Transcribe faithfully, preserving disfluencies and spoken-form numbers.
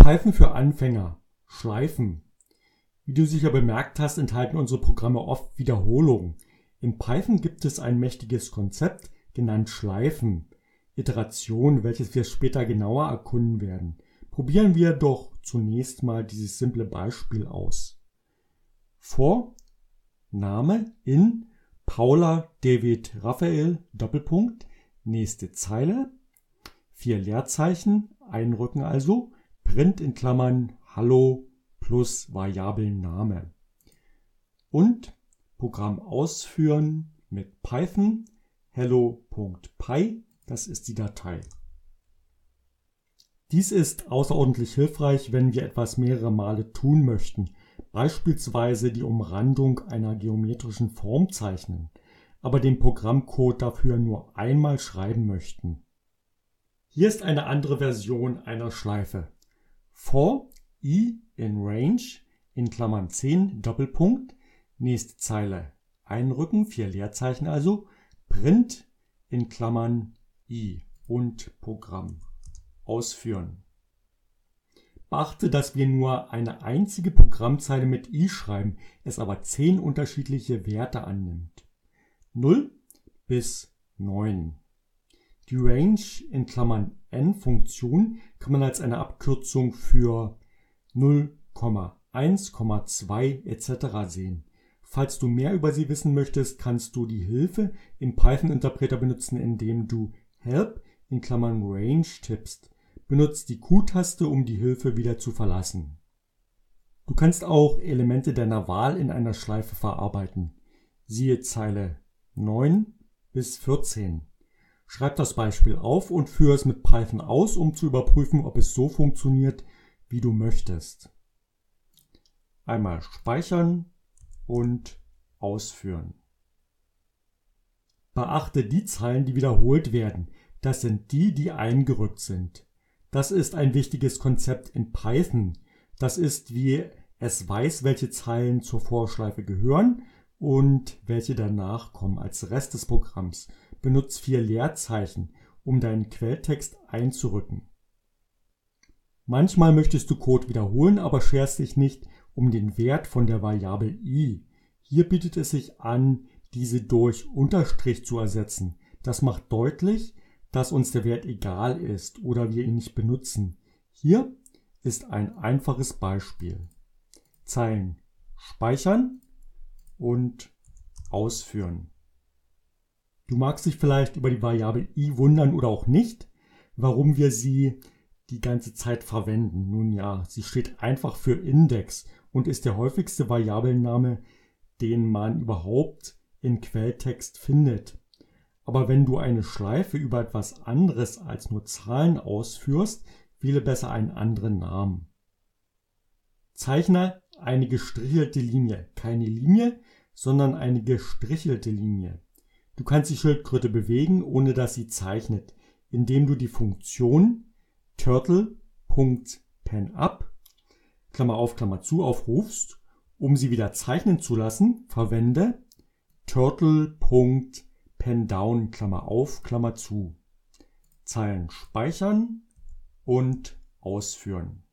Python für Anfänger. Schleifen. Wie du sicher bemerkt hast, enthalten unsere Programme oft Wiederholungen. In Python gibt es ein mächtiges Konzept, genannt Schleifen. Iteration, welches wir später genauer erkunden werden. Probieren wir doch zunächst mal dieses simple Beispiel aus. For Name in Paula David Raphael Doppelpunkt, nächste Zeile, vier Leerzeichen, einrücken also, Print in Klammern Hallo plus Variablen-Name. Und Programm ausführen mit Python hello.py, das ist die Datei. Dies ist außerordentlich hilfreich, wenn wir etwas mehrere Male tun möchten, beispielsweise die Umrandung einer geometrischen Form zeichnen, aber den Programmcode dafür nur einmal schreiben möchten. Hier ist eine andere Version einer Schleife. For i in range in Klammern zehn Doppelpunkt, nächste Zeile einrücken, vier Leerzeichen also, Print in Klammern i und Programm ausführen. Beachte, dass wir nur eine einzige Programmzeile mit i schreiben, es aber zehn unterschiedliche Werte annimmt. null bis neun. Die Range in Klammern n Funktion kann man als eine Abkürzung für null Komma eins Komma zwei et cetera sehen. Falls du mehr über sie wissen möchtest, kannst du die Hilfe im Python-Interpreter benutzen, indem du help in Klammern range tippst. Benutzt die Q-Taste, um die Hilfe wieder zu verlassen. Du kannst auch Elemente deiner Wahl in einer Schleife verarbeiten. Siehe Zeile neun bis vierzehn. Schreib das Beispiel auf und führe es mit Python aus, um zu überprüfen, ob es so funktioniert, wie du möchtest. Einmal speichern und ausführen. Beachte die Zeilen, die wiederholt werden. Das sind die, die eingerückt sind. Das ist ein wichtiges Konzept in Python. Das ist, wie es weiß, welche Zeilen zur Vorschleife gehören und welche danach kommen. Als Rest des Programms benutzt vier Leerzeichen, um deinen Quelltext einzurücken. Manchmal möchtest du Code wiederholen, aber scherst dich nicht um den Wert von der Variable i. Hier bietet es sich an, diese durch Unterstrich zu ersetzen. Das macht deutlich, dass uns der Wert egal ist oder wir ihn nicht benutzen. Hier ist ein einfaches Beispiel. Zeilen speichern und ausführen. Du magst dich vielleicht über die Variable i wundern oder auch nicht, warum wir sie die ganze Zeit verwenden. Nun ja, sie steht einfach für Index und ist der häufigste Variablenname, den man überhaupt in Quelltext findet. Aber wenn du eine Schleife über etwas anderes als nur Zahlen ausführst, wähle besser einen anderen Namen. Zeichne eine gestrichelte Linie, keine Linie, sondern eine gestrichelte Linie. Du kannst die Schildkröte bewegen, ohne dass sie zeichnet, indem du die Funktion turtle.penup Klammer auf, Klammer zu aufrufst. Um sie wieder zeichnen zu lassen, verwende turtle.pendown Klammer auf, Klammer zu. Zeilen speichern und ausführen.